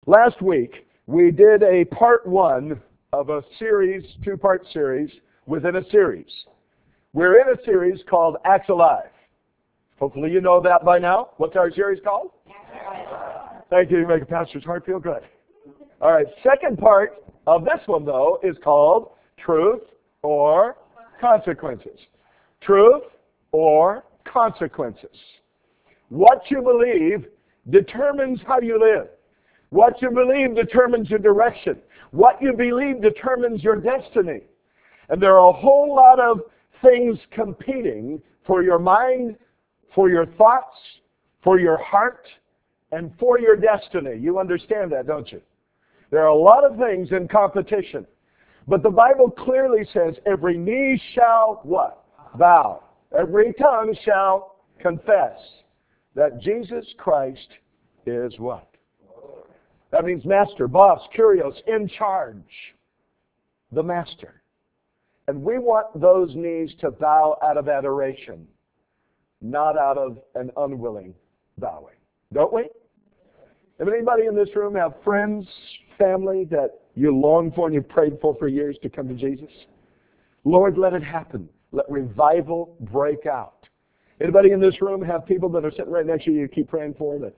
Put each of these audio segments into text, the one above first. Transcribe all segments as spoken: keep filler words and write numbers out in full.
Last week, we did a part one of a series, two-part series, within a series. We're in a series called Acts Alive. Hopefully you know that by now. What's our series called? Thank you. You make a pastor's heart feel good. All right, second part of this one, though, is called Truth or Consequences. Truth or Consequences. What you believe determines how you live. What you believe determines your direction. What you believe determines your destiny. And there are a whole lot of things competing for your mind, for your thoughts, for your heart, and for your destiny. You understand that, don't you? There are a lot of things in competition. But the Bible clearly says every knee shall what? Bow. Every tongue shall confess that Jesus Christ is what? That means master, boss, kurios, in charge. The master. And we want those knees to bow out of adoration, not out of an unwilling bowing. Don't we? Does anybody in this room have friends, family that you long for and you prayed for for years to come to Jesus? Lord, let it happen. Let revival break out. Anybody in this room have people that are sitting right next to you you keep praying for? That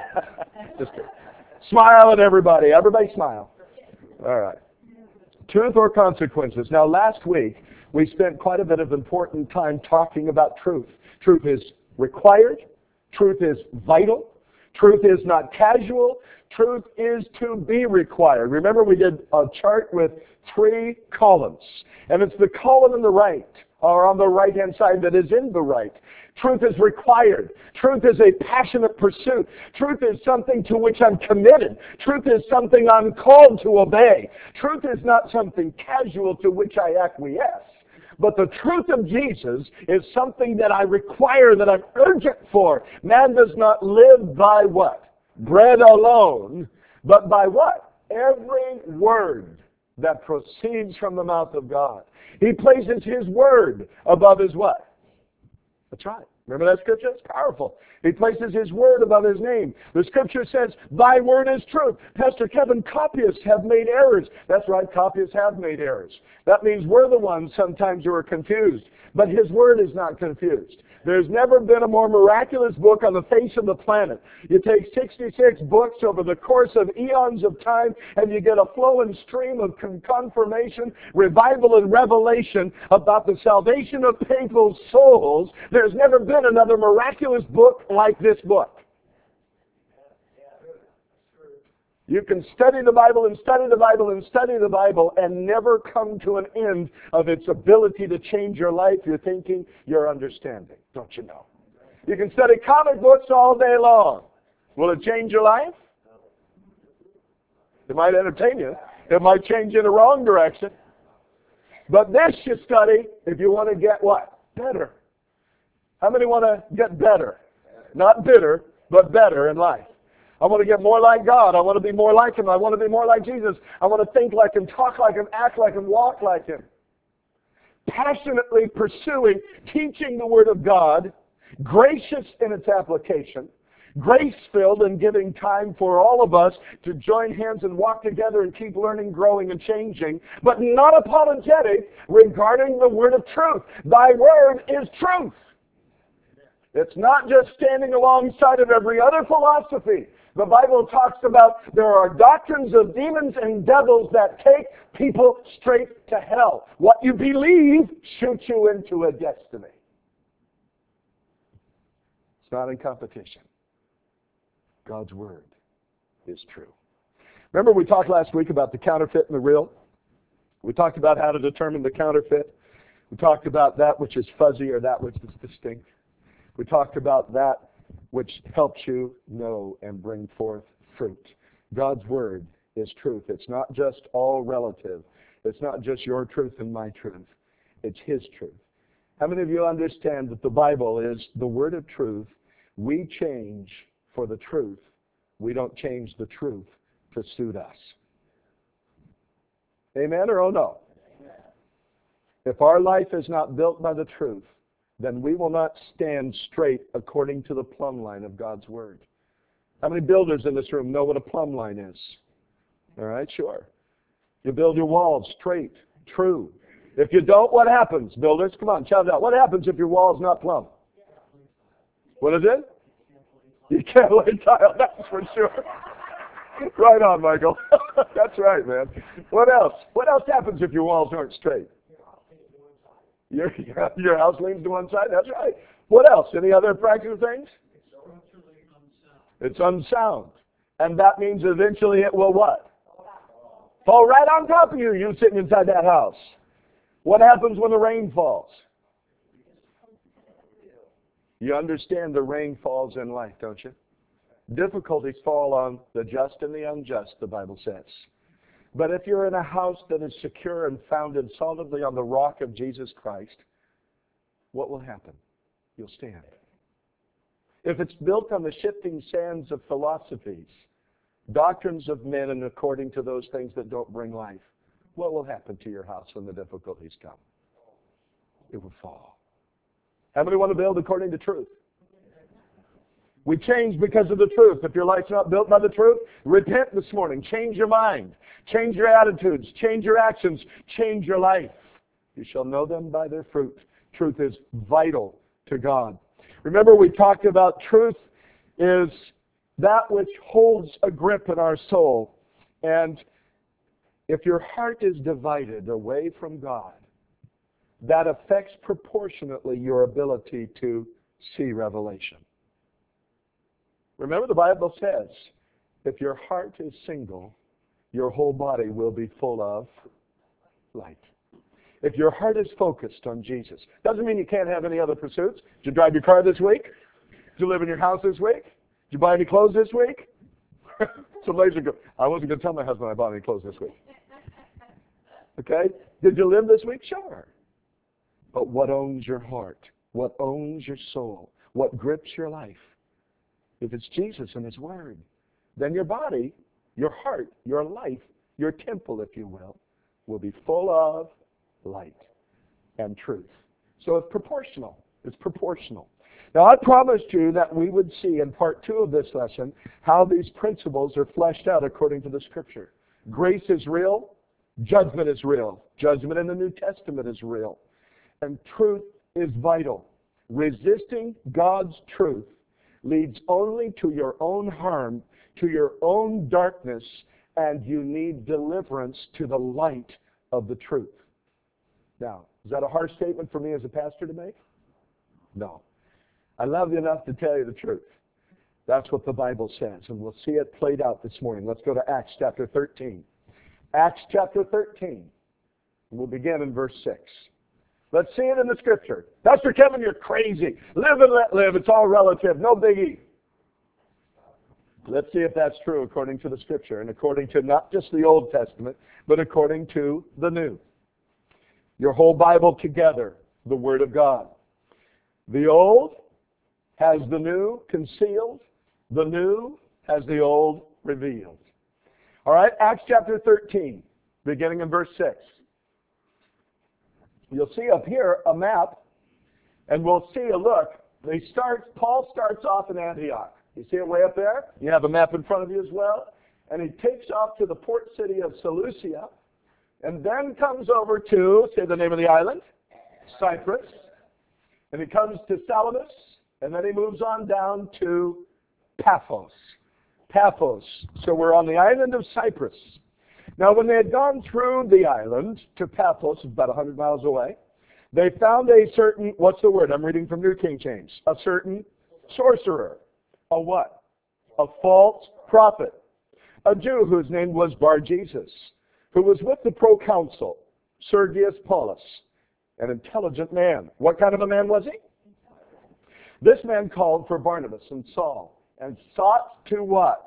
Just kidding. Smile at everybody. Everybody smile. All right. Truth or consequences. Now, last week, we spent quite a bit of important time talking about truth. Truth is required. Truth is vital. Truth is not casual. Truth is to be required. Remember, we did a chart with three columns. And it's the column on the right, or on the right-hand side that is in the right. Truth is required. Truth is a passionate pursuit. Truth is something to which I'm committed. Truth is something I'm called to obey. Truth is not something casual to which I acquiesce. But the truth of Jesus is something that I require, that I'm urgent for. Man does not live by what? Bread alone, but by what? Every word that proceeds from the mouth of God. He places His word above His what? That's right. Remember that scripture? It's powerful. He places His word above His name. The scripture says, Thy word is truth. Pastor Kevin, copyists have made errors. That's right, copyists have made errors. That means we're the ones sometimes who are confused. But His word is not confused. There's never been a more miraculous book on the face of the planet. You take sixty-six books over the course of eons of time, and you get a flowing stream of con- confirmation, revival, and revelation about the salvation of people's souls. There's never been another miraculous book like this book. You can study the Bible and study the Bible and study the Bible and never come to an end of its ability to change your life, your thinking, your understanding. Don't you know? You can study comic books all day long. Will it change your life? It might entertain you. It might change you in the wrong direction. But this you study if you want to get what? Better. How many want to get better? Not bitter, but better in life. I want to get more like God. I want to be more like Him. I want to be more like Jesus. I want to think like Him, talk like Him, act like Him, walk like Him. Passionately pursuing, teaching the Word of God, gracious in its application, grace-filled and giving time for all of us to join hands and walk together and keep learning, growing, and changing, but not apologetic regarding the Word of truth. Thy Word is truth. It's not just standing alongside of every other philosophy. The Bible talks about there are doctrines of demons and devils that take people straight to hell. What you believe shoots you into a destiny. It's not in competition. God's Word is true. Remember we talked last week about the counterfeit and the real? We talked about how to determine the counterfeit. We talked about that which is fuzzy or that which is distinct. We talked about that which helps you know and bring forth fruit. God's Word is truth. It's not just all relative. It's not just your truth and my truth. It's His truth. How many of you understand that the Bible is the Word of truth? We change for the truth. We don't change the truth to suit us. Amen or oh no? If our life is not built by the truth, then we will not stand straight according to the plumb line of God's Word. How many builders in this room know what a plumb line is? All right, sure. You build your walls straight, true. If you don't, what happens, builders? Come on, shout it out. What happens if your wall's not plumb? What is it? You can't lay tile, that's for sure. Right on, Michael. That's right, man. What else? What else happens if your walls aren't straight? Your, your house leans to one side, that's right. What else? Any other practical things? It's unsound. And that means eventually it will what? Fall right on top of you, you sitting inside that house. What happens when the rain falls? You understand the rain falls in life, don't you? Difficulties fall on the just and the unjust, the Bible says. But if you're in a house that is secure and founded solidly on the rock of Jesus Christ, what will happen? You'll stand. If it's built on the shifting sands of philosophies, doctrines of men, and according to those things that don't bring life, what will happen to your house when the difficulties come? It will fall. How many want to build according to truth? We change because of the truth. If your life's not built by the truth, repent this morning. Change your mind. Change your attitudes. Change your actions. Change your life. You shall know them by their fruit. Truth is vital to God. Remember, we talked about truth is that which holds a grip in our soul. And if your heart is divided away from God, that affects proportionately your ability to see revelation. Remember, the Bible says, if your heart is single, your whole body will be full of light. If your heart is focused on Jesus, doesn't mean you can't have any other pursuits. Did you drive your car this week? Did you live in your house this week? Did you buy any clothes this week? Some ladies are going, I wasn't going to tell my husband I bought any clothes this week. Okay? Did you live this week? Sure. But what owns your heart? What owns your soul? What grips your life? If it's Jesus and His Word, then your body, your heart, your life, your temple, if you will, will be full of light and truth. So it's proportional. It's proportional. Now, I promised you that we would see in part two of this lesson how these principles are fleshed out according to the Scripture. Grace is real. Judgment is real. Judgment in the New Testament is real. And truth is vital. Resisting God's truth leads only to your own harm, to your own darkness, and you need deliverance to the light of the truth. Now, is that a harsh statement for me as a pastor to make? No. I love you enough to tell you the truth. That's what the Bible says, and we'll see it played out this morning. Let's go to Acts chapter thirteen. Acts chapter thirteen. We'll begin in verse six. Let's see it in the Scripture. Pastor Kevin, you're crazy. Live and let live. It's all relative. No biggie. Let's see if that's true according to the Scripture and according to not just the Old Testament, but according to the New. Your whole Bible together, the Word of God. The Old has the New concealed. The New has the Old revealed. All right, Acts chapter thirteen, beginning in verse six. You'll see up here a map, and we'll see a look. They start. Paul starts off in Antioch. You see it way up there? You have a map in front of you as well. And he takes off to the port city of Seleucia, and then comes over to, say the name of the island, Cyprus. And he comes to Salamis, and then he moves on down to Paphos. Paphos. So we're on the island of Cyprus. Now, when they had gone through the island to Paphos, about one hundred miles away, they found a certain, what's the word? I'm reading from New King James. A certain sorcerer. A what? A false prophet. A Jew whose name was Bar-Jesus, who was with the proconsul, Sergius Paulus, an intelligent man. What kind of a man was he? This man called for Barnabas and Saul and sought to what?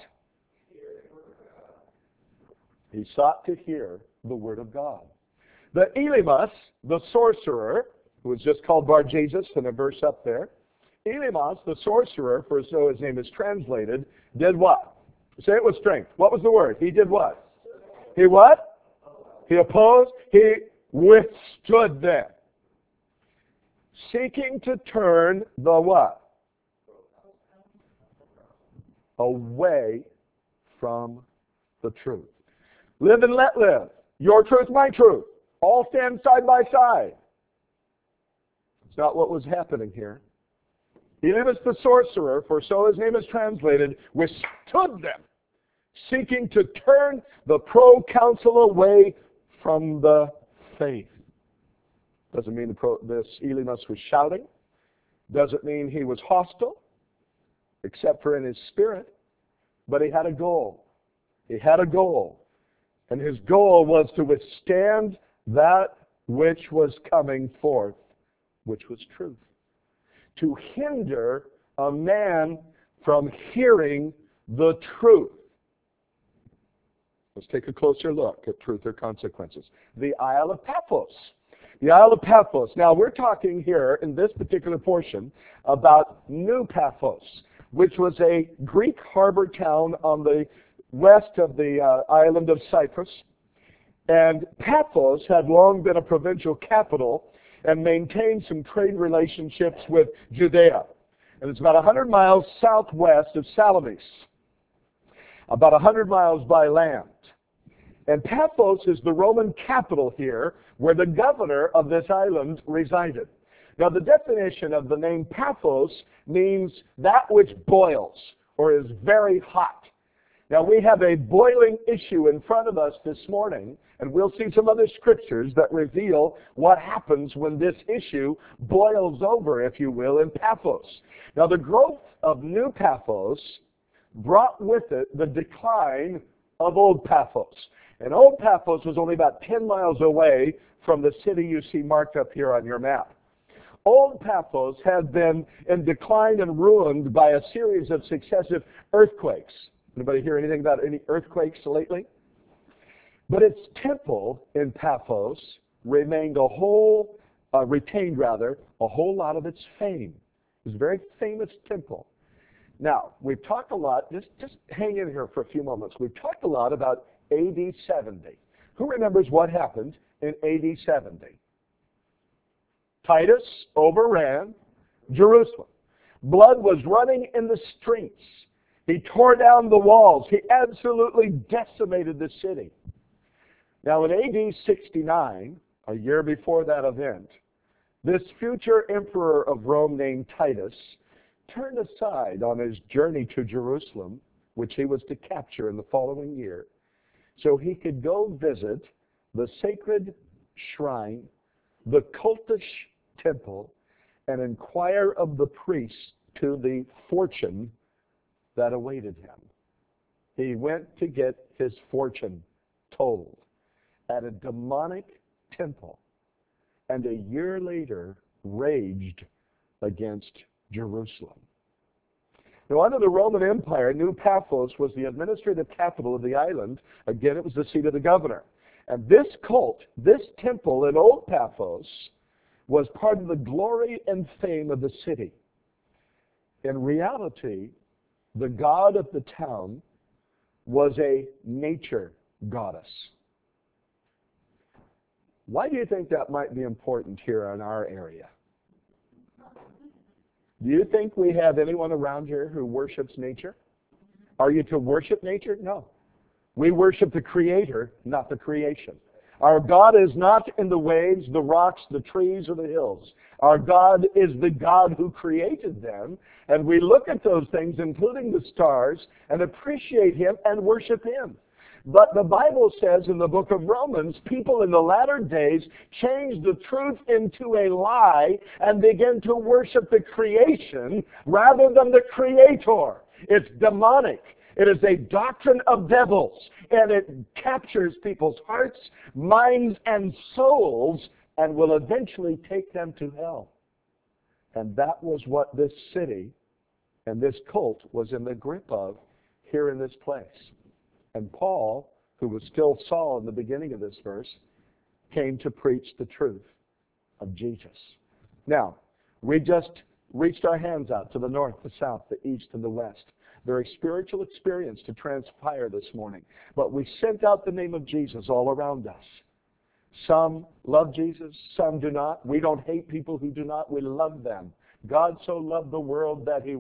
He sought to hear the Word of God. The Elymas, the sorcerer, who was just called Bar-Jesus in a verse up there, Elymas, the sorcerer, for so his name is translated, did what? Say it with strength. What was the word? He did what? He what? He opposed. He withstood them. Seeking to turn the what? away from the truth. Live and let live. Your truth, my truth. All stand side by side. It's not what was happening here. Elymas the sorcerer, for so his name is translated, withstood them, seeking to turn the proconsul away from the faith. Doesn't mean the pro, this Elymas was shouting. Doesn't mean he was hostile, except for in his spirit. But he had a goal. He had a goal. And his goal was to withstand that which was coming forth, which was truth. To hinder a man from hearing the truth. Let's take a closer look at truth or consequences. The Isle of Paphos. The Isle of Paphos. Now, we're talking here in this particular portion about New Paphos, which was a Greek harbor town on the west of the uh, island of Cyprus. And Paphos had long been a provincial capital and maintained some trade relationships with Judea. And it's about one hundred miles southwest of Salamis, about one hundred miles by land. And Paphos is the Roman capital here, where the governor of this island resided. Now, the definition of the name Paphos means that which boils or is very hot. Now, we have a boiling issue in front of us this morning, and we'll see some other scriptures that reveal what happens when this issue boils over, if you will, in Paphos. Now, the growth of New Paphos brought with it the decline of Old Paphos. And Old Paphos was only about ten miles away from the city you see marked up here on your map. Old Paphos had been in decline and ruined by a series of successive earthquakes. Anybody hear anything about any earthquakes lately? But its temple in Paphos remained a whole, uh, retained rather, a whole lot of its fame. It was a very famous temple. Now, we've talked a lot, just, just hang in here for a few moments. We've talked a lot about A D seventy. Who remembers what happened in A D seventy? Titus overran Jerusalem. Blood was running in the streets. He tore down the walls. He absolutely decimated the city. Now in A D sixty-nine, a year before that event, this future emperor of Rome named Titus turned aside on his journey to Jerusalem, which he was to capture in the following year, so he could go visit the sacred shrine, the cultish temple, and inquire of the priests to the fortune that awaited him. He went to get his fortune told at a demonic temple, and a year later raged against Jerusalem. Now, under the Roman Empire, New Paphos was the administrative capital of the island. Again, it was the seat of the governor. And this cult, this temple in Old Paphos, was part of the glory and fame of the city. In reality, the god of the town was a nature goddess. Why do you think that might be important here in our area? Do you think we have anyone around here who worships nature? Are you to worship nature? No. We worship the Creator, not the creation. Our God is not in the waves, the rocks, the trees, or the hills. Our God is the God who created them, and we look at those things, including the stars, and appreciate Him and worship Him. But the Bible says in the book of Romans, people in the latter days change the truth into a lie and begin to worship the creation rather than the Creator. It's demonic. It is a doctrine of devils, and it captures people's hearts, minds, and souls, and will eventually take them to hell. And that was what this city and this cult was in the grip of here in this place. And Paul, who was still Saul in the beginning of this verse, came to preach the truth of Jesus. Now, we just reached our hands out to the north, the south, the east, and the west. Very spiritual experience to transpire this morning. But we sent out the name of Jesus all around us. Some love Jesus, some do not. We don't hate people who do not. We love them. God so loved the world that He what?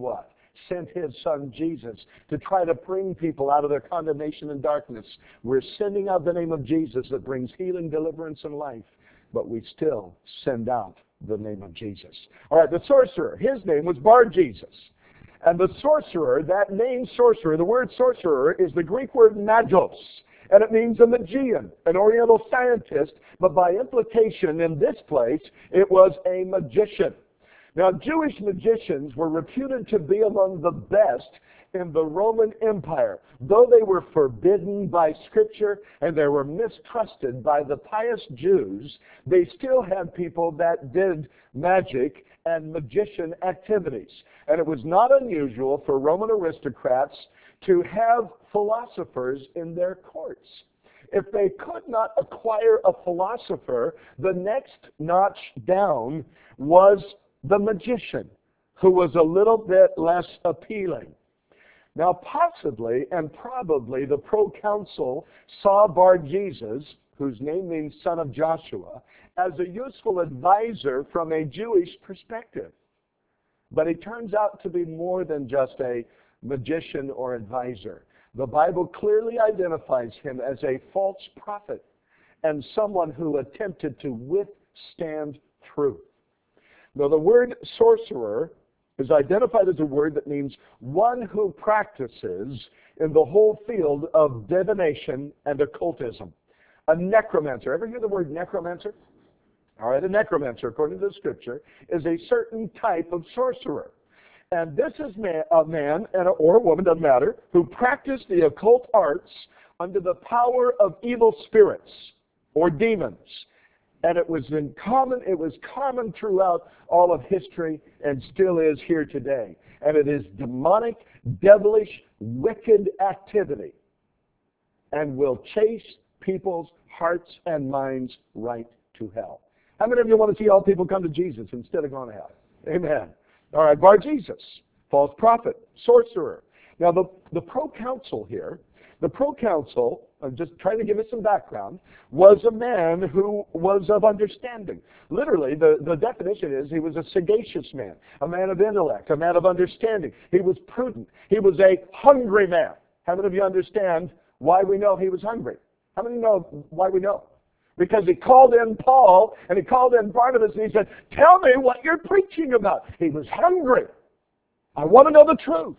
sent his son Jesus to try to bring people out of their condemnation and darkness. We're sending out the name of Jesus that brings healing, deliverance, and life, but we still send out the name of Jesus. All right, the sorcerer, his name was Bar-Jesus. And the sorcerer, that name sorcerer, the word sorcerer is the Greek word magos, and it means a Magian, an Oriental scientist, but by implication in this place, it was a magician. Now, Jewish magicians were reputed to be among the best in the Roman Empire. Though they were forbidden by Scripture and they were mistrusted by the pious Jews, they still had people that did magic and magician activities. And it was not unusual for Roman aristocrats to have philosophers in their courts. If they could not acquire a philosopher, the next notch down was the magician, who was a little bit less appealing. Now, possibly and probably the proconsul saw Bar-Jesus, whose name means son of Joshua, as a useful advisor from a Jewish perspective. But he turns out to be more than just a magician or advisor. The Bible clearly identifies him as a false prophet and someone who attempted to withstand truth. Now, the word sorcerer is identified as a word that means one who practices in the whole field of divination and occultism. A necromancer. Ever hear the word necromancer? All right, a necromancer, according to the Scripture, is a certain type of sorcerer. And this is man, a man and a, or a woman, doesn't matter, who practiced the occult arts under the power of evil spirits or demons. And it was in common, it was common throughout all of history and still is here today. And it is demonic, devilish, wicked activity and will chase people's hearts and minds right to hell. How many of you want to see all people come to Jesus instead of going to hell? Amen. All right, Bar-Jesus, false prophet, sorcerer. Now, the, the proconsul here, the proconsul, I'm just trying to give us some background, was a man who was of understanding. Literally, the, the definition is he was a sagacious man, a man of intellect, a man of understanding. He was prudent. He was a hungry man. How many of you understand why we know he was hungry? How many know why we know? Because he called in Paul, and he called in Barnabas, and he said, tell me what you're preaching about. He was hungry. I want to know the truth.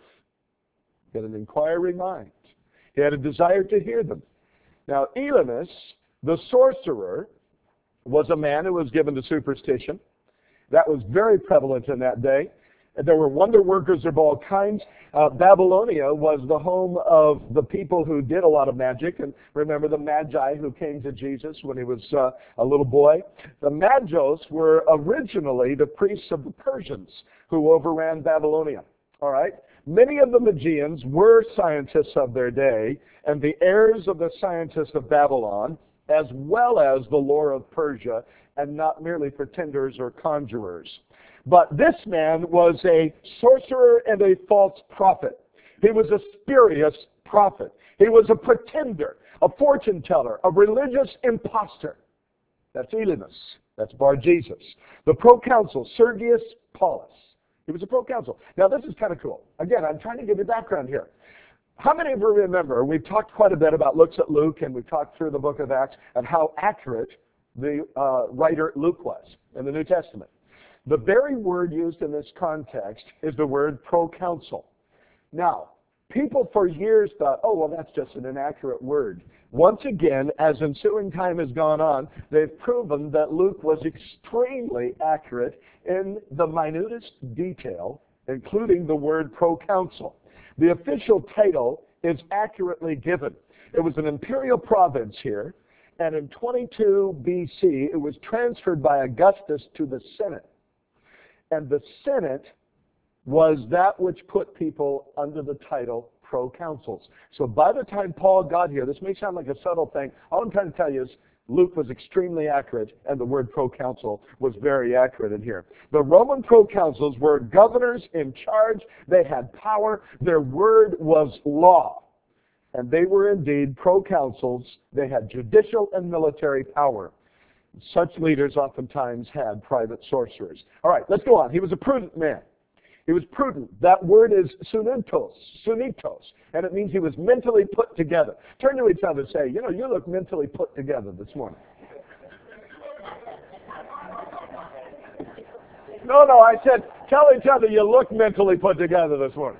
He had an inquiring mind. He had a desire to hear them. Now, Elymas, the sorcerer, was a man who was given to superstition. That was very prevalent in that day. There were wonder workers of all kinds. Uh, Babylonia was the home of the people who did a lot of magic. And remember the Magi who came to Jesus when he was uh, a little boy? The Magos were originally the priests of the Persians who overran Babylonia. All right? Many of the Magians were scientists of their day and the heirs of the scientists of Babylon, as well as the lore of Persia, and not merely pretenders or conjurers. But this man was a sorcerer and a false prophet. He was a spurious prophet. He was a pretender, a fortune teller, a religious impostor. That's Elymas. That's Bar-Jesus. The proconsul, Sergius Paulus. He was a proconsul. Now, this is kind of cool. Again, I'm trying to give you background here. How many of you remember, we've talked quite a bit about looks at Luke, and we've talked through the book of Acts, and how accurate the uh, writer Luke was in the New Testament. The very word used in this context is the word proconsul. Now, people for years thought, oh, well, that's just an inaccurate word. Once again, as ensuing time has gone on, they've proven that Luke was extremely accurate in the minutest detail, including the word proconsul. The official title is accurately given. It was an imperial province here, and in twenty-two B C, it was transferred by Augustus to the Senate. And the Senate was that which put people under the title proconsuls. So by the time Paul got here, this may sound like a subtle thing. All I'm trying to tell you is Luke was extremely accurate, and the word proconsul was very accurate in here. The Roman proconsuls were governors in charge. They had power. Their word was law. And they were indeed proconsuls. They had judicial and military power. Such leaders oftentimes had private sorcerers. All right, let's go on. He was a prudent man. He was prudent. That word is sunitos, sunitos, and it means he was mentally put together. Turn to each other and say, you know, you look mentally put together this morning. No, no, I said, tell each other you look mentally put together this morning.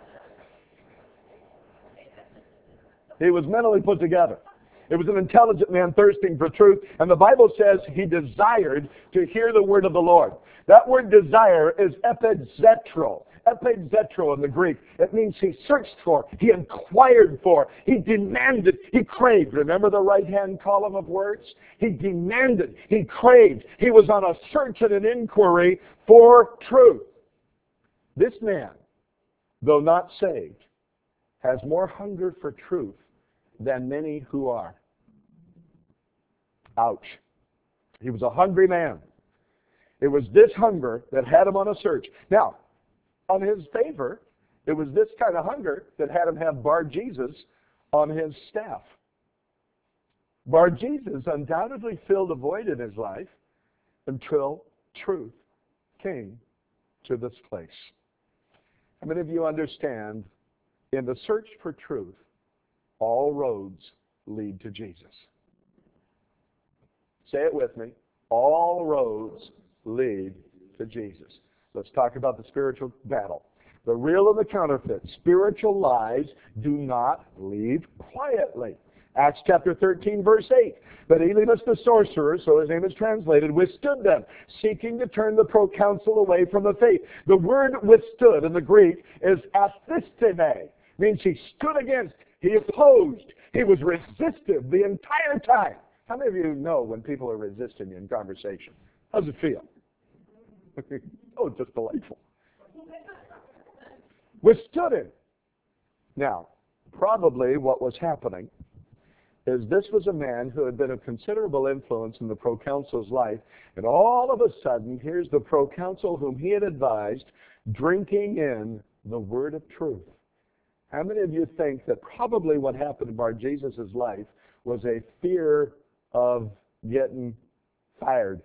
He was mentally put together. It was an intelligent man thirsting for truth, and the Bible says he desired to hear the word of the Lord. That word desire is epizetro. Epizetro in the Greek. It means he searched for, he inquired for, he demanded, he craved. Remember the right-hand column of words? He demanded, he craved. He was on a search and an inquiry for truth. This man, though not saved, has more hunger for truth than many who are. Ouch. He was a hungry man. It was this hunger that had him on a search. Now, on his favor, it was this kind of hunger that had him have Bar-Jesus on his staff. Bar-Jesus undoubtedly filled a void in his life until truth came to this place. How many of you understand, in the search for truth, all roads lead to Jesus? Say it with me. All roads lead to Jesus. Let's talk about the spiritual battle. The real and the counterfeit. Spiritual lies do not leave quietly. Acts chapter thirteen, verse eight. But Elymas the sorcerer, so his name is translated, withstood them, seeking to turn the proconsul away from the faith. The word withstood in the Greek is athisteme. Means he stood against, he opposed, he was resistive the entire time. How many of you know when people are resisting you in conversation? How's it feel? Oh, it's just delightful. Withstood him. Now, probably what was happening is this was a man who had been of considerable influence in the proconsul's life, and all of a sudden, here's the proconsul whom he had advised drinking in the word of truth. How many of you think that probably what happened in Bar-Jesus' life was a fear of getting fired?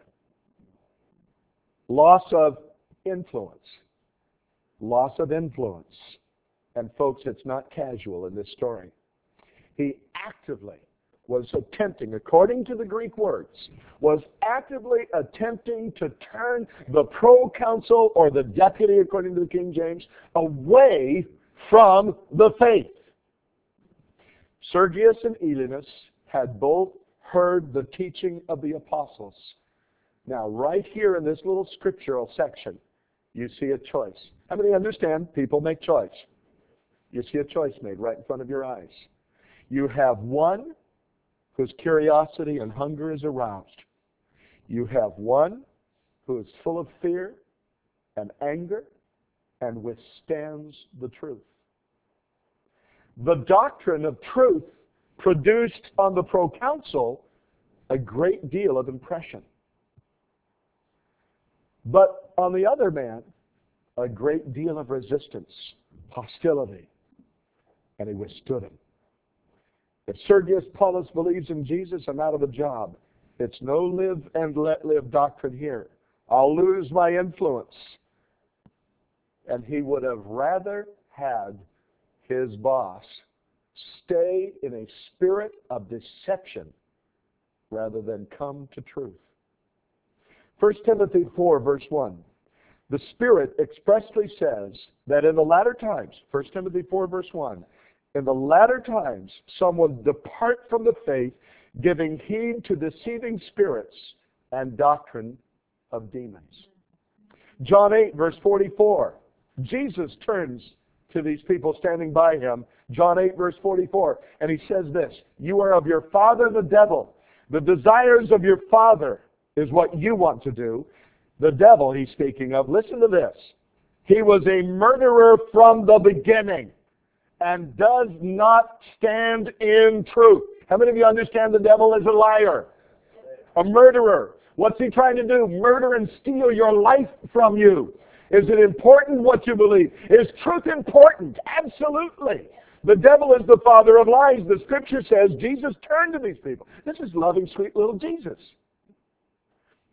Loss of influence. Loss of influence. And folks, it's not casual in this story. He actively was attempting, according to the Greek words, was actively attempting to turn the proconsul or the deputy, according to the King James, away from the faith. Sergius and Elymas had both heard the teaching of the apostles. Now, right here in this little scriptural section, you see a choice. How many understand people make choice? You see a choice made right in front of your eyes. You have one whose curiosity and hunger is aroused. You have one who is full of fear and anger and withstands the truth. The doctrine of truth produced on the proconsul a great deal of impression. But on the other man, a great deal of resistance, hostility, and he withstood him. If Sergius Paulus believes in Jesus, I'm out of a job. It's no live and let live doctrine here. I'll lose my influence. And he would have rather had his boss stay in a spirit of deception rather than come to truth. First Timothy four, verse one. The Spirit expressly says that in the latter times, First Timothy four, verse one, in the latter times, some will depart from the faith, giving heed to deceiving spirits and doctrine of demons. John eight, verse forty-four. Jesus turns to these people standing by him, John eight, verse forty-four, and he says this, you are of your father the devil. The desires of your father is what you want to do. The devil he's speaking of, listen to this. He was a murderer from the beginning and does not stand in truth. How many of you understand the devil is a liar? A murderer. What's he trying to do? Murder and steal your life from you. Is it important what you believe? Is truth important? Absolutely. The devil is the father of lies. The scripture says Jesus turned to these people. This is loving, sweet little Jesus.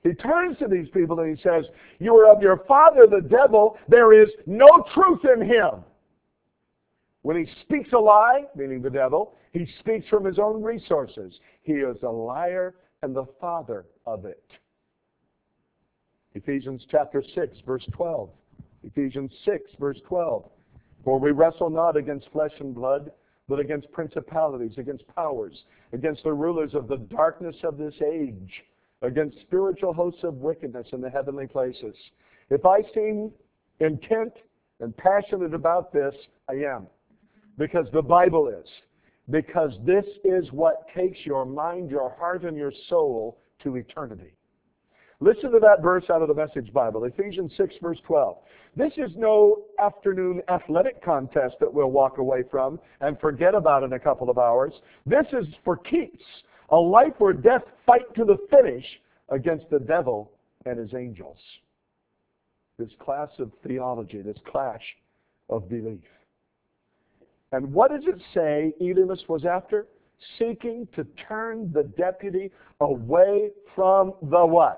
He turns to these people and he says, you are of your father the devil. There is no truth in him. When he speaks a lie, meaning the devil, he speaks from his own resources. He is a liar and the father of it. Ephesians chapter six, verse twelve. Ephesians six, verse twelve. For we wrestle not against flesh and blood, but against principalities, against powers, against the rulers of the darkness of this age, against spiritual hosts of wickedness in the heavenly places. If I seem intent and passionate about this, I am. Because the Bible is. Because this is what takes your mind, your heart, and your soul to eternity. Listen to that verse out of the Message Bible, Ephesians six, verse twelve. This is no afternoon athletic contest that we'll walk away from and forget about in a couple of hours. This is for keeps, a life or death fight to the finish against the devil and his angels. This class of theology, this clash of belief. And what does it say Elymas was after? Seeking to turn the deputy away from the what?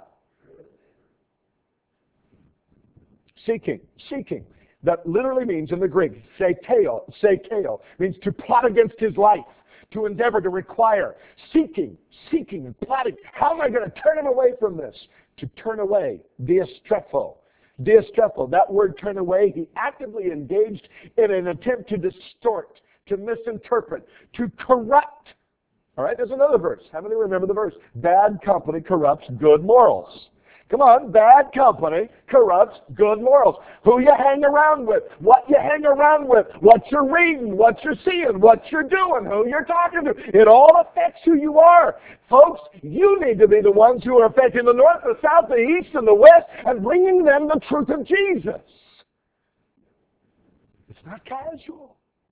Seeking, seeking. That literally means in the Greek, sekeo, sekeo, means to plot against his life, to endeavor, to require. Seeking, seeking, and plotting. How am I going to turn him away from this? To turn away, diastrepho. Diastrepho, that word turn away, he actively engaged in an attempt to distort, to misinterpret, to corrupt. All right, there's another verse. How many remember the verse? Bad company corrupts good morals. Come on, bad company corrupts good morals. Who you hang around with, what you hang around with, what you're reading, what you're seeing, what you're doing, who you're talking to. It all affects who you are. Folks, you need to be the ones who are affecting the north, the south, the east, and the west, and bringing them the truth of Jesus. It's not casual.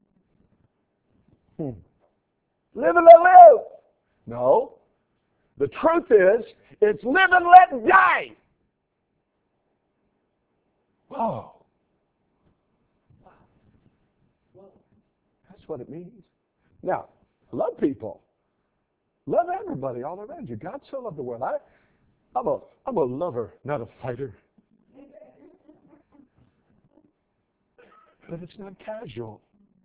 Hmm. Live and let live. No. The truth is, it's live and let die. Whoa. That's what it means. Now, love people. Love everybody all around you. God so loved the world. I, I'm a, I'm a lover, not a fighter. But it's not casual.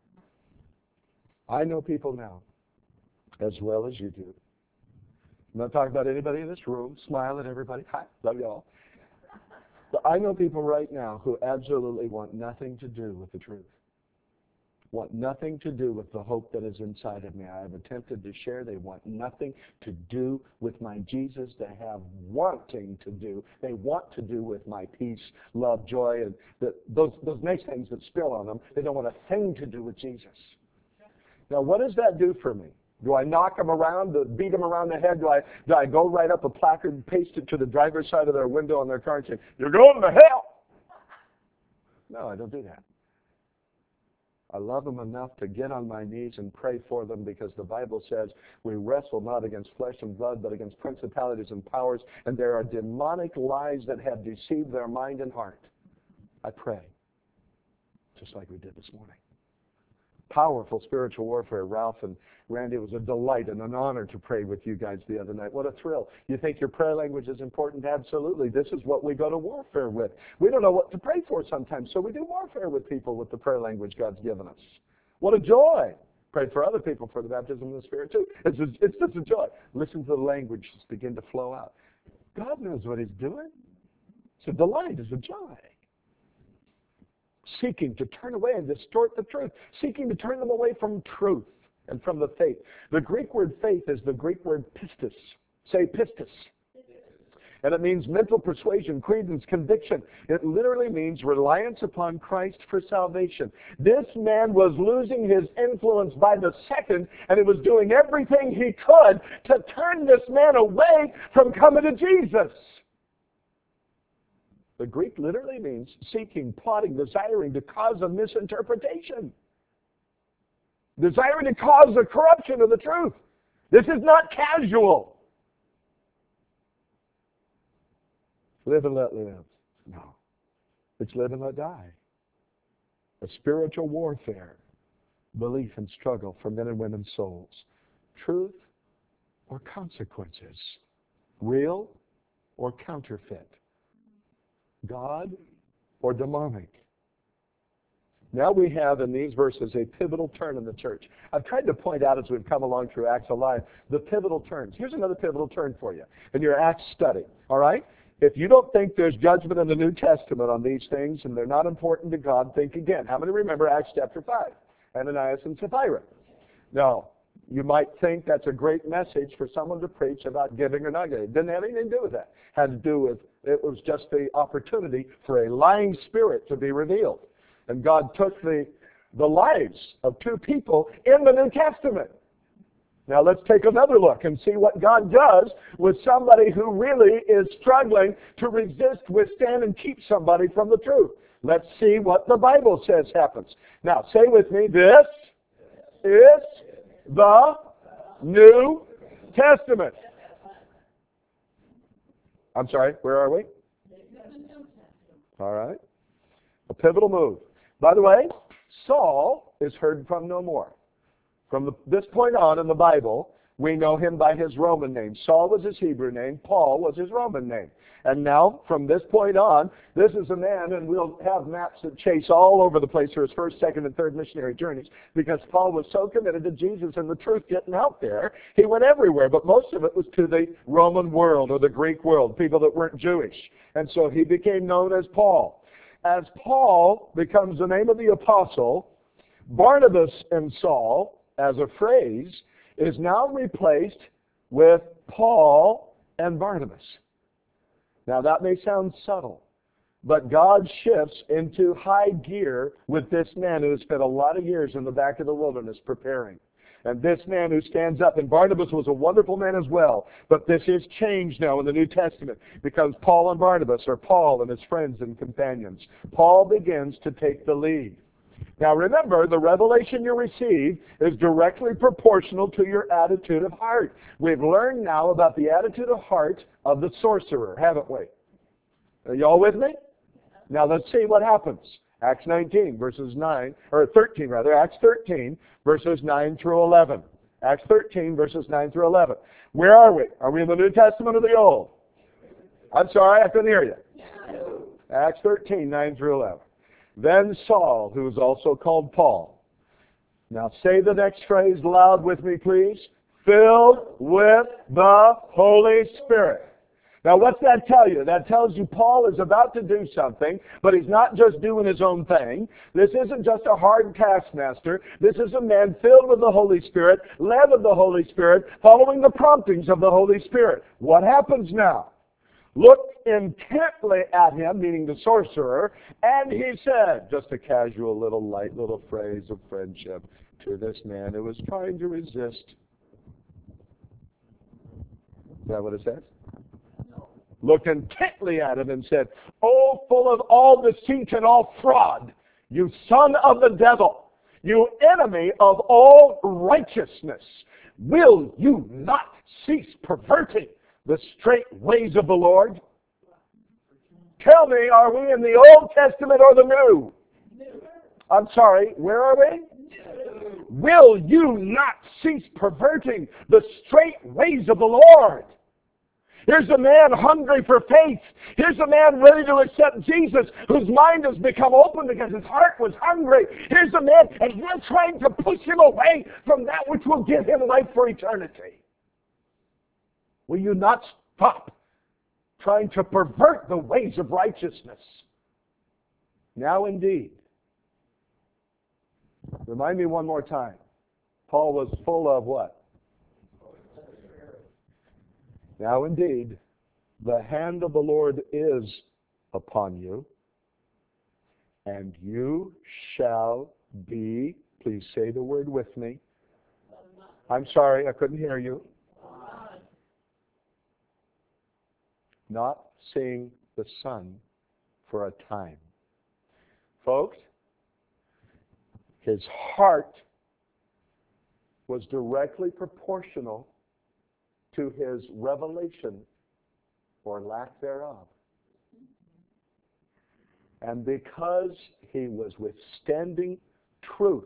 I know people now, as well as you do. I'm not talking about anybody in this room. Smile at everybody. Hi, love you all. But I know people right now who absolutely want nothing to do with the truth. Want nothing to do with the hope that is inside of me. I have attempted to share. They want nothing to do with my Jesus. They have wanting to do. They want to do with my peace, love, joy, and the, those, those nice things that spill on them. They don't want a thing to do with Jesus. Now, what does that do for me? Do I knock them around, beat them around the head? Do I, do I go write up a placard and paste it to the driver's side of their window on their car and say, you're going to hell? No, I don't do that. I love them enough to get on my knees and pray for them because the Bible says we wrestle not against flesh and blood, but against principalities and powers, and there are demonic lies that have deceived their mind and heart. I pray, just like we did this morning. Powerful spiritual warfare. Ralph and Randy, it was a delight and an honor to pray with you guys the other night. What a thrill. You think your prayer language is important? Absolutely. This is what we go to warfare with. We don't know what to pray for sometimes, so we do warfare with people with the prayer language God's given us. What a joy. Pray for other people for the baptism of the Spirit too. It's, a, it's just a joy. Listen to the language just begin to flow out. God knows what He's doing. It's a delight. It's a joy. Seeking to turn away and distort the truth. Seeking to turn them away from truth and from the faith. The Greek word faith is the Greek word pistis. Say pistis. And it means mental persuasion, credence, conviction. It literally means reliance upon Christ for salvation. This man was losing his influence by the second, and he was doing everything he could to turn this man away from coming to Jesus. The Greek literally means seeking, plotting, desiring to cause a misinterpretation. Desiring to cause the corruption of the truth. This is not casual. Live and let live. No. It's live and let die. A spiritual warfare. Belief and struggle for men and women's souls. Truth or consequences. Real or counterfeit? God or demonic? Now we have in these verses a pivotal turn in the church. I've tried to point out as we've come along through Acts Alive, the pivotal turns. Here's another pivotal turn for you in your Acts study, all right? If you don't think there's judgment in the New Testament on these things and they're not important to God, think again. How many remember Acts chapter five? Ananias and Sapphira. Now, you might think that's a great message for someone to preach about giving or not giving. It didn't have anything to do with that. It had to do with, it was just the opportunity for a lying spirit to be revealed. And God took the, the lives of two people in the New Testament. Now let's take another look and see what God does with somebody who really is struggling to resist, withstand, and keep somebody from the truth. Let's see what the Bible says happens. Now say with me, this is the New Testament. I'm sorry, where are we? All right. A pivotal move. By the way, Saul is heard from no more. From the, this point on in the Bible, we know him by his Roman name. Saul was his Hebrew name. Paul was his Roman name. And now, from this point on, this is a man, and we'll have maps that chase all over the place for his first, second, and third missionary journeys, because Paul was so committed to Jesus and the truth getting out there, he went everywhere. But most of it was to the Roman world or the Greek world, people that weren't Jewish. And so he became known as Paul. As Paul becomes the name of the apostle, Barnabas and Saul, as a phrase, is now replaced with Paul and Barnabas. Now that may sound subtle, but God shifts into high gear with this man who has spent a lot of years in the back of the wilderness preparing. And this man who stands up, and Barnabas was a wonderful man as well, but this is changed now in the New Testament because Paul and Barnabas are Paul and his friends and companions. Paul begins to take the lead. Now remember, the revelation you receive is directly proportional to your attitude of heart. We've learned now about the attitude of heart of the sorcerer, haven't we? Are you all with me? Now let's see what happens. Acts nineteen, verses nine, or thirteen rather, Acts thirteen, verses nine through eleven. Acts thirteen, verses nine through eleven. Where are we? Are we in the New Testament or the Old? I'm sorry, I couldn't hear you. Acts thirteen, nine through eleven. Then Saul, who is also called Paul. Now say the next phrase loud with me, please. Filled with the Holy Spirit. Now what's that tell you? That tells you Paul is about to do something, but he's not just doing his own thing. This isn't just a hard taskmaster. This is a man filled with the Holy Spirit, led of the Holy Spirit, following the promptings of the Holy Spirit. What happens now? Look intently at him, meaning the sorcerer, and he said, just a casual little light little phrase of friendship to this man who was trying to resist. Is that what it says? Looked intently at him and said, "Oh, full of all deceit and all fraud, you son of the devil, you enemy of all righteousness, will you not cease perverting the straight ways of the Lord?" Tell me, are we in the Old Testament or the New? I'm sorry, where are we? Will you not cease perverting the straight ways of the Lord? Here's a man hungry for faith. Here's a man ready to accept Jesus, whose mind has become open because his heart was hungry. Here's a man, and you're trying to push him away from that which will give him life for eternity. Will you not stop trying to pervert the ways of righteousness? Now indeed. Remind me one more time. Paul was full of what? Now indeed, the hand of the Lord is upon you, and you shall be, please say the word with me. I'm sorry, I couldn't hear you. Not seeing the sun for a time. Folks, his heart was directly proportional to his revelation or lack thereof. And because he was withstanding truth,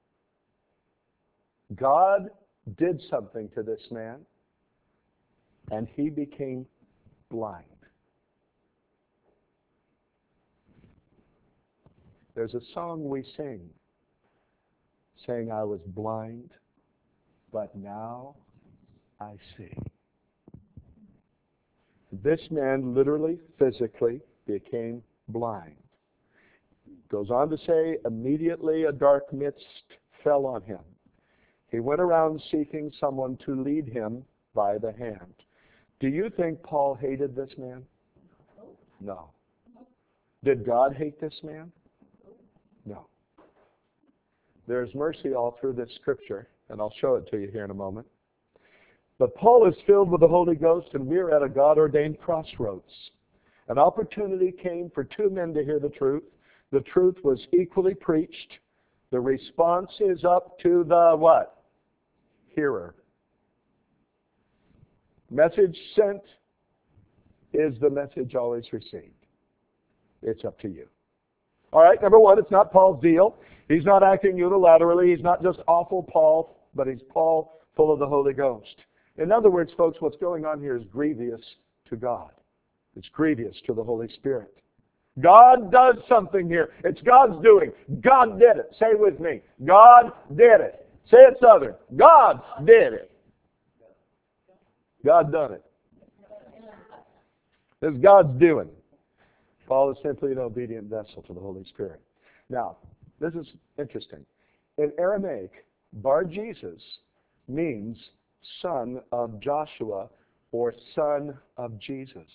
God did something to this man, and he became blind. There's a song we sing, saying, I was blind, but now I see. This man literally, physically became blind. Goes on to say, immediately a dark mist fell on him. He went around seeking someone to lead him by the hand. Do you think Paul hated this man? No. Did God hate this man? No. There's mercy all through this scripture, and I'll show it to you here in a moment. But Paul is filled with the Holy Ghost, and we're at a God-ordained crossroads. An opportunity came for two men to hear the truth. The truth was equally preached. The response is up to the what? Hearer. Message sent is the message always received. It's up to you. All right, number one, it's not Paul's deal. He's not acting unilaterally. He's not just awful Paul, but he's Paul full of the Holy Ghost. In other words, folks, what's going on here is grievous to God. It's grievous to the Holy Spirit. God does something here. It's God's doing. God did it. Say it with me. God did it. Say it Southern. God did it. God done it. It's God's doing. Paul is simply an obedient vessel to the Holy Spirit. Now, this is interesting. In Aramaic, Bar Jesus means son of Joshua or son of Jesus.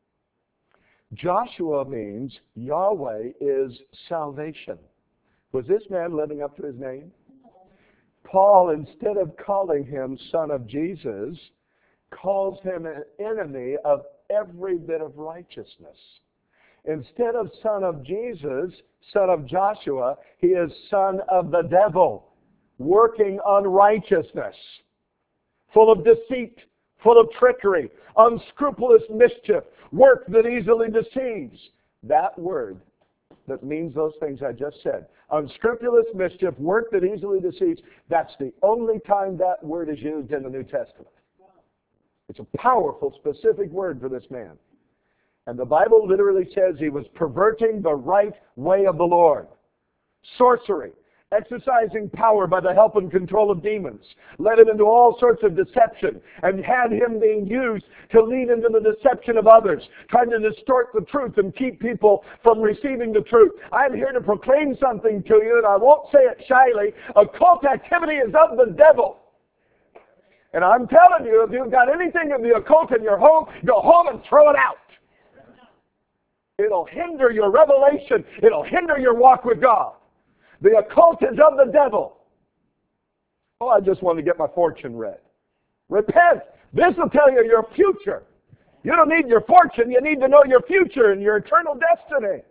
Joshua means Yahweh is salvation. Was this man living up to his name? Paul, instead of calling him son of Jesus, calls him an enemy of every bit of righteousness. Instead of son of Jesus, son of Joshua, he is son of the devil, working unrighteousness, full of deceit, full of trickery, unscrupulous mischief, work that easily deceives. That word that means those things I just said, unscrupulous mischief, work that easily deceives, that's the only time that word is used in the New Testament. It's a powerful, specific word for this man. And the Bible literally says he was perverting the right way of the Lord. Sorcery, exercising power by the help and control of demons, led him into all sorts of deception, and had him being used to lead into the deception of others, trying to distort the truth and keep people from receiving the truth. I'm here to proclaim something to you, and I won't say it shyly. Occult activity is of the devil. And I'm telling you, if you've got anything of the occult in your home, go home and throw it out. It'll hinder your revelation. It'll hinder your walk with God. The occult is of the devil. Oh, I just want to get my fortune read. Repent. This will tell you your future. You don't need your fortune. You need to know your future and your eternal destiny.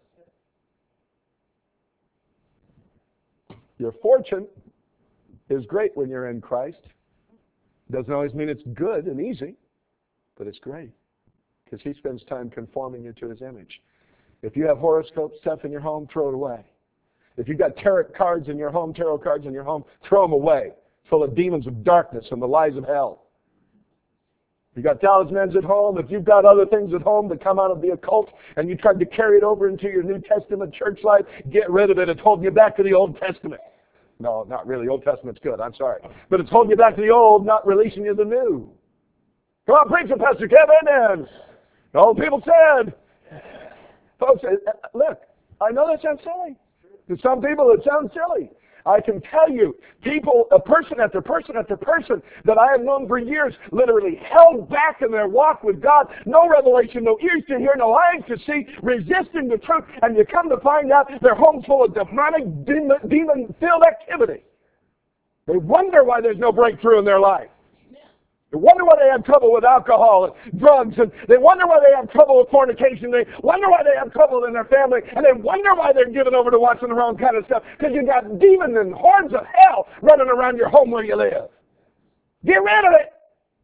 Your fortune is great when you're in Christ. Doesn't always mean it's good and easy, but it's great because he spends time conforming you to his image. If you have horoscope stuff in your home, throw it away. If you've got tarot cards in your home, tarot cards in your home, throw them away. Full of demons of darkness and the lies of hell. If you've got talismans at home, if you've got other things at home that come out of the occult and you tried to carry it over into your New Testament church life, get rid of it. It's holding you back to the Old Testament. No, not really. Old Testament's good. I'm sorry. But it's holding you back to the old, not releasing you to the new. Come on, preach it, Pastor Kevin. And all the people said. Folks, look, I know that sounds silly. To some people, it sounds silly. I can tell you, people, a person after person after person that I have known for years, literally held back in their walk with God, no revelation, no ears to hear, no eyes to see, resisting the truth, and you come to find out their home's full of demonic, demon-filled activity. They wonder why there's no breakthrough in their life. They wonder why they have trouble with alcohol and drugs, and they wonder why they have trouble with fornication. They wonder why they have trouble in their family, and they wonder why they're given over to watching the wrong kind of stuff, because you've got demons and hordes of hell running around your home where you live. Get rid of it.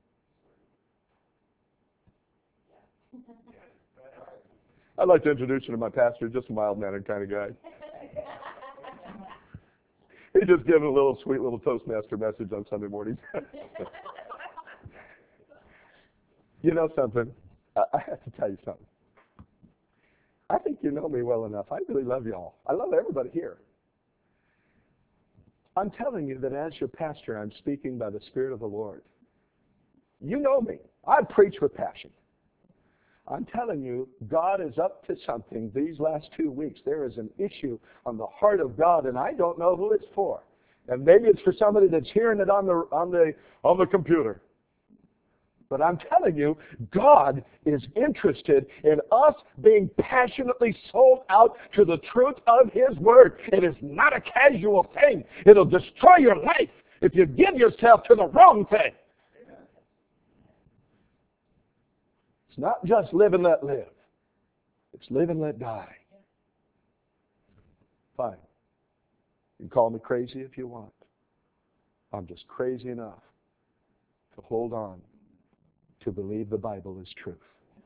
I'd like to introduce you to my pastor, just a mild-mannered kind of guy. He just gave a little sweet little Toastmaster message on Sunday mornings. You know something? I have to tell you something. I think you know me well enough. I really love y'all. I love everybody here. I'm telling you that as your pastor, I'm speaking by the Spirit of the Lord. You know me. I preach with passion. I'm telling you, God is up to something these last two weeks. There is an issue on the heart of God, and I don't know who it's for. And maybe it's for somebody that's hearing it on the on the on the computer. But I'm telling you, God is interested in us being passionately sold out to the truth of His Word. It is not a casual thing. It'll destroy your life if you give yourself to the wrong thing. It's not just live and let live. It's live and let die. Fine. You can call me crazy if you want. I'm just crazy enough to hold on, to believe the Bible is truth.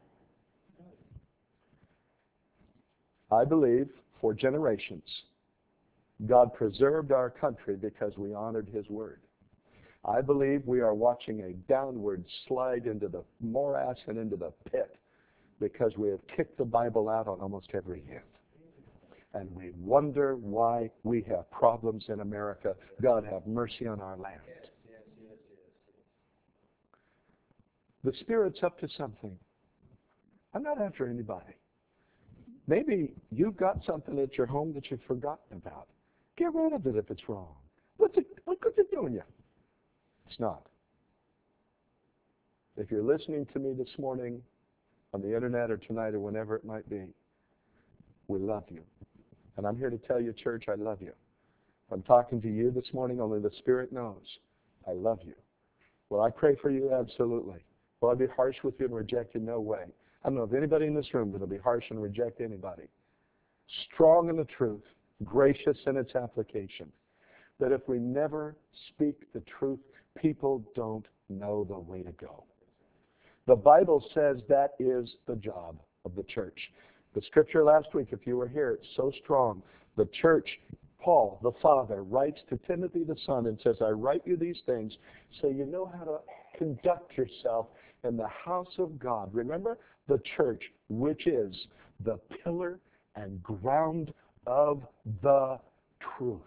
I believe for generations, God preserved our country because we honored His Word. I believe we are watching a downward slide into the morass and into the pit because we have kicked the Bible out on almost every hand. And we wonder why we have problems in America. God have mercy on our land. The Spirit's up to something. I'm not after anybody. Maybe you've got something at your home that you've forgotten about. Get rid of it if it's wrong. What's it, what good's it doing you? It's not. If you're listening to me this morning on the internet or tonight or whenever it might be, we love you. And I'm here to tell you, church, I love you. I'm talking to you this morning, only the Spirit knows. I love you. Will I pray for you? Absolutely. Will I be harsh with you and reject you? No way. I don't know if anybody in this room will be harsh and reject anybody. Strong in the truth, gracious in its application. That if we never speak the truth, people don't know the way to go. The Bible says that is the job of the church. The scripture last week, if you were here, it's so strong. The church, Paul, the Father, writes to Timothy the Son and says, I write you these things so you know how to conduct yourself in the house of God. Remember, the church, which is the pillar and ground of the truth.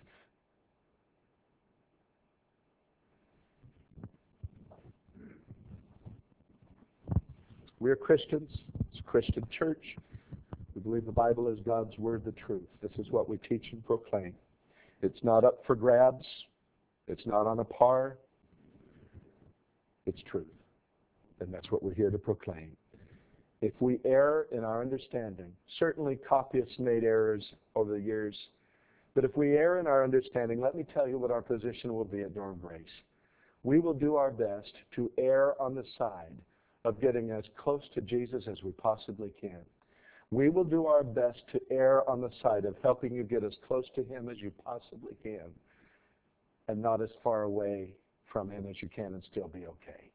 We're Christians. It's a Christian church. We believe the Bible is God's Word, the truth. This is what we teach and proclaim. It's not up for grabs. It's not on a par. It's truth. And that's what we're here to proclaim. If we err in our understanding, certainly copyists made errors over the years, but if we err in our understanding, let me tell you what our position will be at Door of Grace. We will do our best to err on the side of getting as close to Jesus as we possibly can. We will do our best to err on the side of helping you get as close to Him as you possibly can and not as far away from Him as you can and still be okay.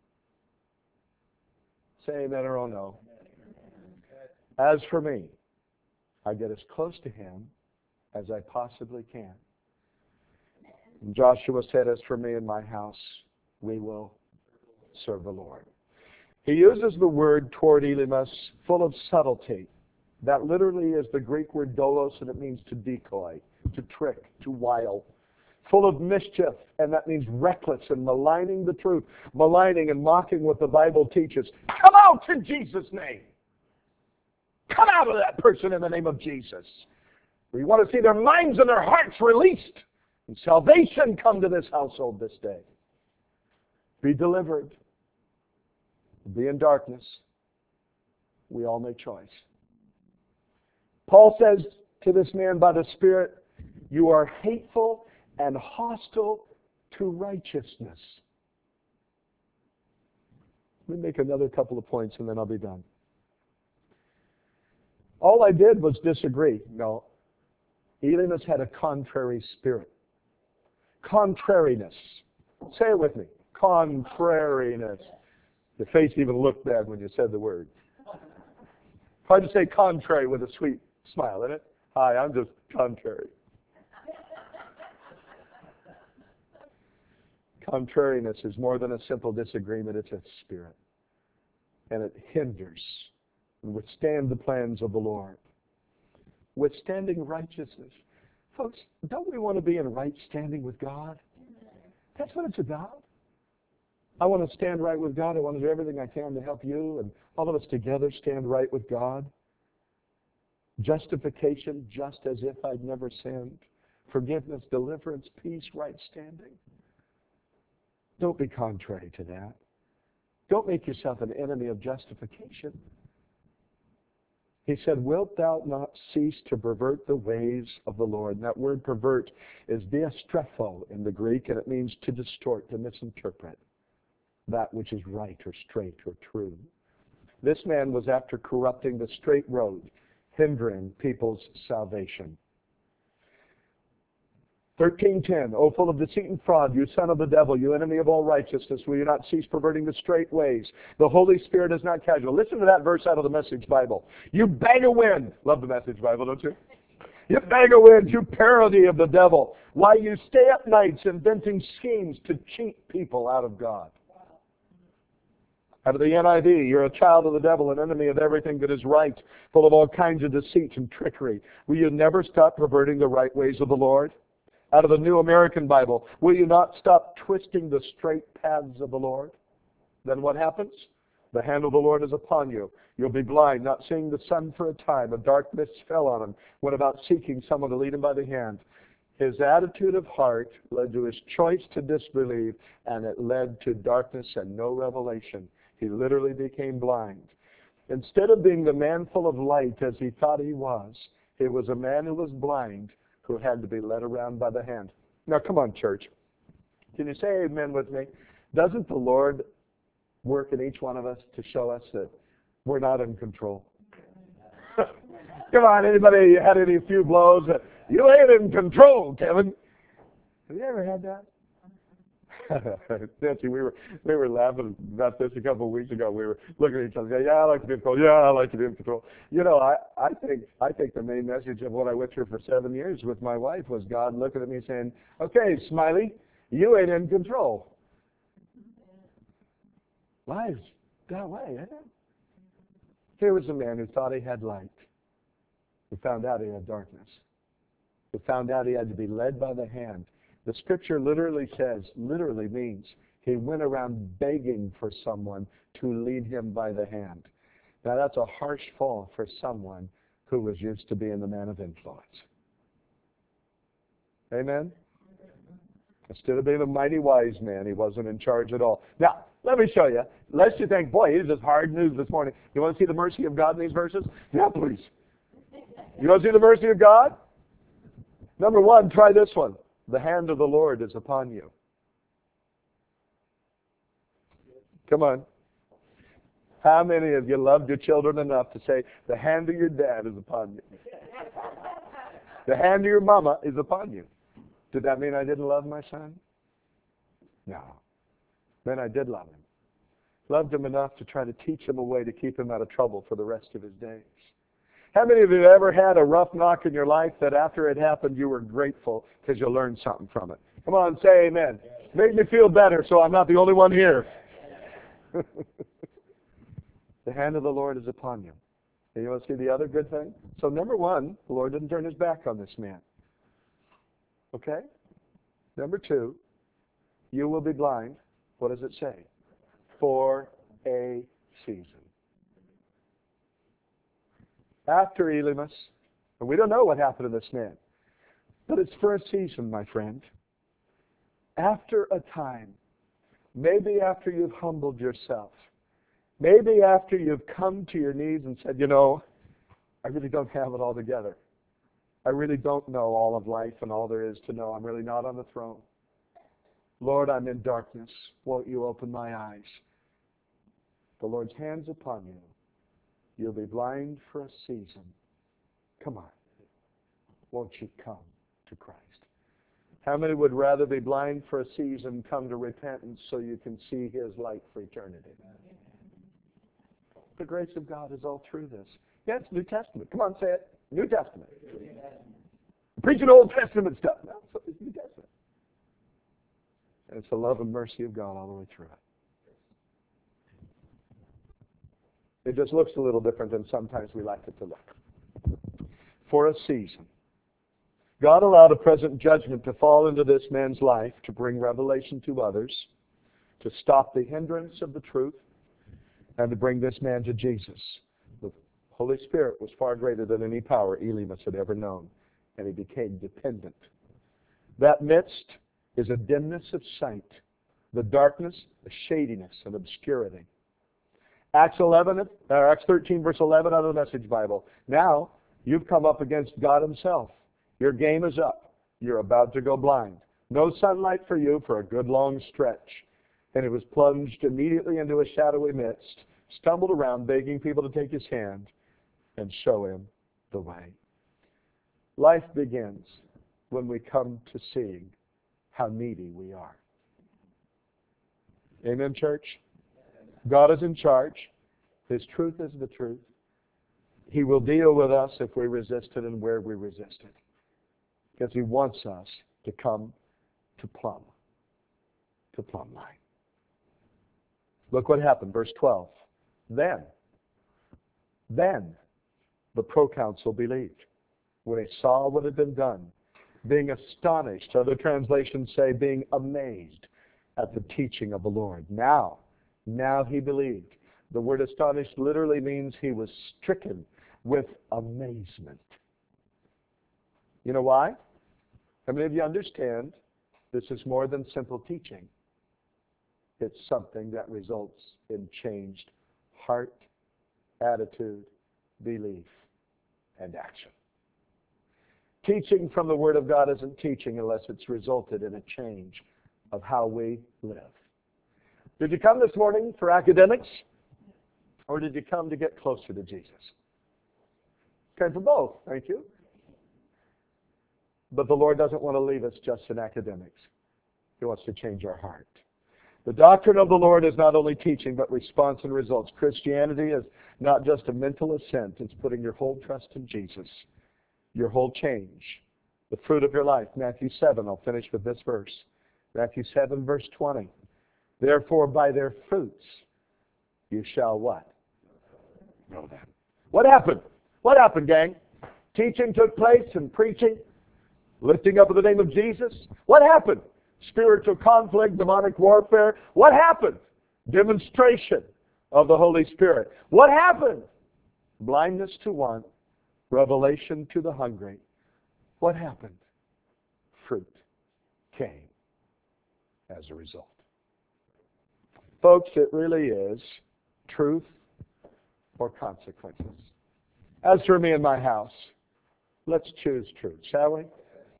Say amen or oh no. As for me, I get as close to Him as I possibly can. And Joshua said, as for me and my house, we will serve the Lord. He uses the word toward Elymas, full of subtlety. That literally is the Greek word dolos, and it means to decoy, to trick, to wile. Full of mischief, and that means reckless and maligning the truth, maligning and mocking what the Bible teaches. Come out in Jesus' name. Come out of that person in the name of Jesus. We want to see their minds and their hearts released, and salvation come to this household this day. Be delivered. Be in darkness. We all make choice. Paul says to this man by the Spirit, you are hateful and hostile to righteousness. Let me make another couple of points and then I'll be done. All I did was disagree. No. Elymas had a contrary spirit. Contrariness. Say it with me. Contrariness. Your face even looked bad when you said the word. Hard to say contrary with a sweet smile, isn't it? Hi, I'm just contrary. Contrariness is more than a simple disagreement. It's a spirit. And it hinders and withstand the plans of the Lord. withstanding righteousness. Folks, don't we want to be in right standing with God? That's what it's about. I want to stand right with God. I want to do everything I can to help you and all of us together stand right with God. Justification, just as if I'd never sinned. Forgiveness, deliverance, peace, right standing. Don't be contrary to that. Don't make yourself an enemy of justification. He said, wilt thou not cease to pervert the ways of the Lord? And that word pervert is diastrepho in the Greek, and it means to distort, to misinterpret that which is right or straight or true. This man was after corrupting the straight road, hindering people's salvation. thirteen ten, O full of deceit and fraud, you son of the devil, you enemy of all righteousness, will you not cease perverting the straight ways? The Holy Spirit is not casual. Listen to that verse out of the Message Bible. You bang a wind. Love the Message Bible, don't you? You bang a wind, you parody of the devil. Why you stay up nights inventing schemes to cheat people out of God. Out of the N I V, you're a child of the devil, an enemy of everything that is right, full of all kinds of deceit and trickery. Will you never stop perverting the right ways of the Lord? Out of the New American Bible, will you not stop twisting the straight paths of the Lord? Then what happens? The hand of the Lord is upon you. You'll be blind, not seeing the sun for a time. A dark mist fell on him, went about seeking someone to lead him by the hand. His attitude of heart led to his choice to disbelieve, and it led to darkness and no revelation. He literally became blind. Instead of being the man full of light as he thought he was, he was a man who was blind, who had to be led around by the hand. Now, come on, church. Can you say amen with me? Doesn't the Lord work in each one of us to show us that we're not in control? Come on, anybody had any few blows? You ain't in control, Kevin. Have you ever had that? Nancy, we were we were laughing about this a couple of weeks ago. We were looking at each other. Yeah, yeah, I like to be in control. Yeah, I like to be in control. You know, I, I think I think the main message of what I went through for seven years with my wife was God looking at me saying, "Okay, Smiley, you ain't in control." Life's that way, isn't it? Here was a man who thought he had light, who found out he had darkness, who found out he had to be led by the hand. The scripture literally says, literally means, he went around begging for someone to lead him by the hand. Now that's a harsh fall for someone who was used to being the man of influence. Amen? Instead of being a mighty wise man, he wasn't in charge at all. Now, let me show you. Lest you think, boy, this is hard news this morning. You want to see the mercy of God in these verses? Yeah, please. You want to see the mercy of God? Number one, try this one. The hand of the Lord is upon you. Come on. How many of you loved your children enough to say, the hand of your dad is upon you? The hand of your mama is upon you. Did that mean I didn't love my son? No. Then I did love him. Loved him enough to try to teach him a way to keep him out of trouble for the rest of his days. How many of you have ever had a rough knock in your life that after it happened you were grateful because you learned something from it? Come on, say amen. Made me feel better so I'm not the only one here. The hand of the Lord is upon you. And you want to see the other good thing? So number one, the Lord didn't turn his back on this man. Okay? Number two, you will be blind. What does it say? For a season. After Elymas, and we don't know what happened to this man, but it's for a season, my friend. After a time, maybe after you've humbled yourself, maybe after you've come to your knees and said, you know, I really don't have it all together. I really don't know all of life and all there is to know. I'm really not on the throne. Lord, I'm in darkness. Won't you open my eyes? The Lord's hand's upon you. You'll be blind for a season. Come on. Won't you come to Christ? How many would rather be blind for a season, come to repentance so you can see his light for eternity? The grace of God is all through this. Yeah, it's New Testament. Come on, say it. New Testament. Preaching Old Testament stuff. No, it's New Testament. And it's the love and mercy of God all the way through it. It just looks a little different than sometimes we like it to look. for a season. God allowed a present judgment to fall into this man's life to bring revelation to others, to stop the hindrance of the truth, and to bring this man to Jesus. The Holy Spirit was far greater than any power Elymas had ever known, and he became dependent. That midst is a dimness of sight, the darkness, the shadiness, and obscurity. Acts eleven, or Acts thirteen, verse eleven out of the Message Bible. Now, you've come up against God himself. Your game is up. You're about to go blind. No sunlight for you for a good long stretch. And he was plunged immediately into a shadowy midst, stumbled around begging people to take his hand and show him the way. Life begins when we come to seeing how needy we are. Amen, church? God is in charge. His truth is the truth. He will deal with us if we resist it and where we resist it. Because he wants us to come to plumb, to plumb line. Look what happened, verse twelve. Then, then the proconsul believed when he saw what had been done, being astonished. Other translations say being amazed at the teaching of the Lord. Now, now he believed. The word astonished literally means he was stricken with amazement. You know why? How many of you understand this is more than simple teaching? It's something that results in changed heart, attitude, belief, and action. Teaching from the Word of God isn't teaching unless it's resulted in a change of how we live. Did you come this morning for academics? Or did you come to get closer to Jesus? Came for both, thank you. But the Lord doesn't want to leave us just in academics. He wants to change our heart. The doctrine of the Lord is not only teaching, but response and results. Christianity is not just a mental assent. It's putting your whole trust in Jesus, your whole change, the fruit of your life. Matthew seven, I'll finish with this verse. Matthew seven, verse twenty. Therefore, by their fruits you shall what? Know them. What happened? What happened, gang? Teaching took place and preaching, lifting up in the name of Jesus. What happened? Spiritual conflict, demonic warfare. What happened? Demonstration of the Holy Spirit. What happened? Blindness to one, revelation to the hungry. What happened? Fruit came as a result. Folks, it really is truth or consequences. As for me and my house, let's choose truth, shall we?